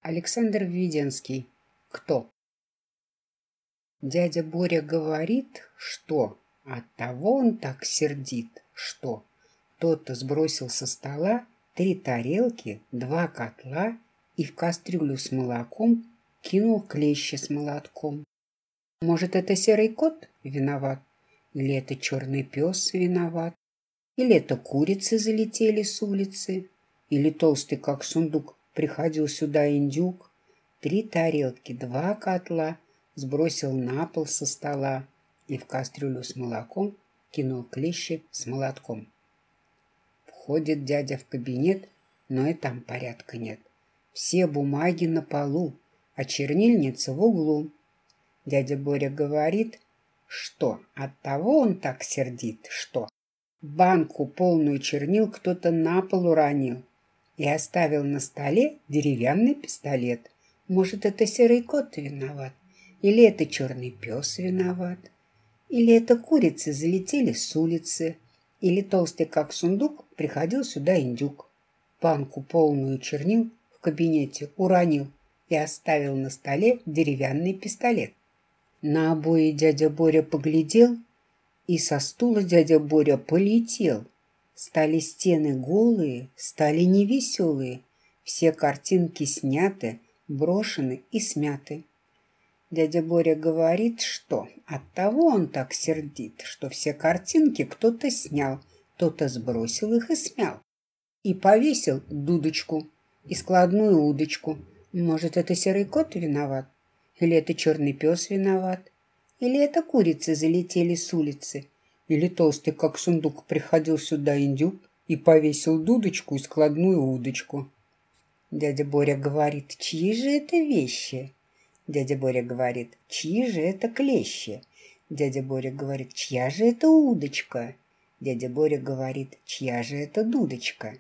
Александр Введенский. Кто? Дядя Боря говорит, что оттого он так сердит, что кто-то сбросил со стола 3 тарелки, 2 котла и в кастрюлю с молоком кинул клещи с молотком. Может, это серый кот виноват? Или это черный пес виноват? Или это курицы залетели с улицы? Или толстый, как сундук, приходил сюда индюк? 3 тарелки, 2 котла сбросил на пол со стола и в кастрюлю с молоком кинул клещи с молотком. Входит дядя в кабинет, но и там порядка нет. Все бумаги на полу, а чернильница в углу. Дядя Боря говорит, что оттого он так сердит, что банку, полную чернил, кто-то на пол уронил и оставил на столе деревянный пистолет. Может, это серый кот виноват? Или это черный пес виноват? Или это курицы залетели с улицы? Или толстый, как сундук, приходил сюда индюк? Банку, полную чернил, в кабинете уронил и оставил на столе деревянный пистолет. На обои дядя Боря поглядел, и со стула дядя Боря полетел. Стали стены голые, стали невеселые. Все картинки сняты, брошены и смяты. Дядя Боря говорит, что оттого он так сердит, что все картинки кто-то снял, кто-то сбросил их и смял. И повесил дудочку и складную удочку. Может, это серый кот виноват? Или это черный пес виноват? Или это курицы залетели с улицы? Или толстый, как сундук, приходил сюда индюк и повесил дудочку и складную удочку? Дядя Боря говорит, чьи же это вещи? Дядя Боря говорит, чьи же это клещи? Дядя Боря говорит, чья же это удочка? Дядя Боря говорит, чья же это дудочка?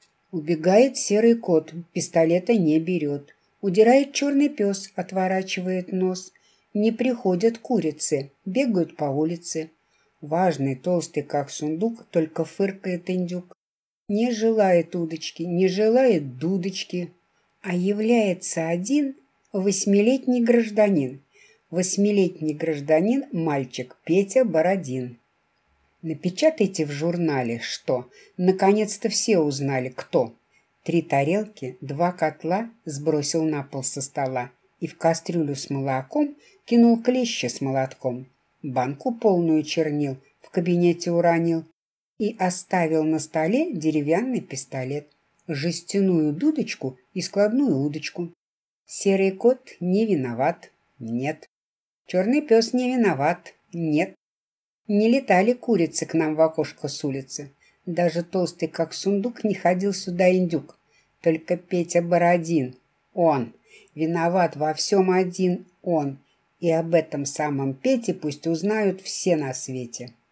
Убегает серый кот, пистолета не берет. Удирает черный пес, отворачивает нос. Не приходят курицы, бегают по улице. Важный, толстый, как сундук, только фыркает индюк. Не желает удочки, не желает дудочки. А является один 8-летний гражданин. 8-летний гражданин – мальчик Петя Бородин. Напечатайте в журнале, что наконец-то все узнали, кто. 3 тарелки, 2 котла сбросил на пол со стола и в кастрюлю с молоком кинул клещи с молотком. Банку, полную чернил, в кабинете уронил и оставил на столе деревянный пистолет, жестяную дудочку и складную удочку. Серый кот не виноват? Нет. Черный пес не виноват? Нет. Не летали курицы к нам в окошко с улицы. Даже толстый, как сундук, не ходил сюда индюк. Только Петя Бородин. Он. Виноват во всем один он. И об этом самом Пете пусть узнают все на свете.